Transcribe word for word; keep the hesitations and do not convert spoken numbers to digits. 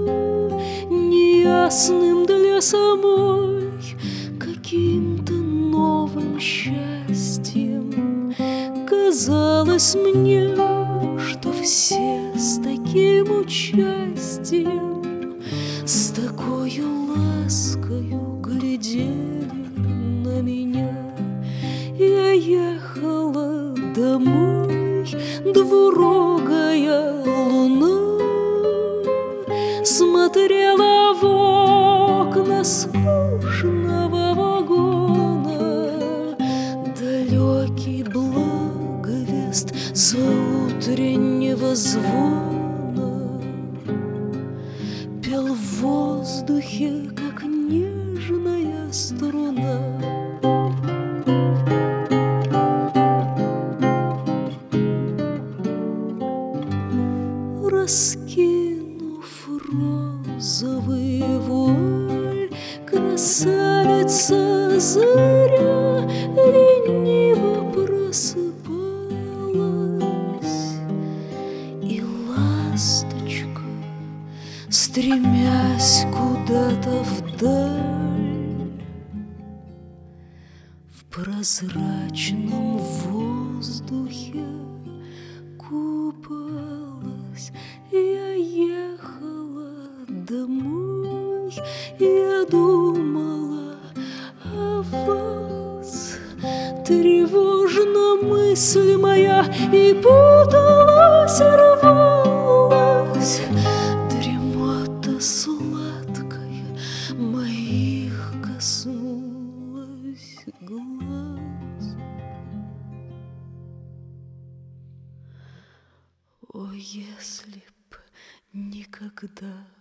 неясным для самой, каким-то новым счастьем. Казалось мне, что все с таким участием, с такою ласкою глядели на меня. Я ехала домой, двурогая луна смотрела в окна скучного вагона. Далекий благовест заутреннего звона пел в воздухе, как нежная струна. Раскинув розовый вуаль, красавица заря лениво просыпалась, и ласточка, стремясь куда-то вдаль, в прозрачном воздухе купалась. Я ехала домой, я думала о вас. Тревожна мысль моя, и путалась, и рвалась. Дремота сладкая моих коснулась глаз. О, если б никогда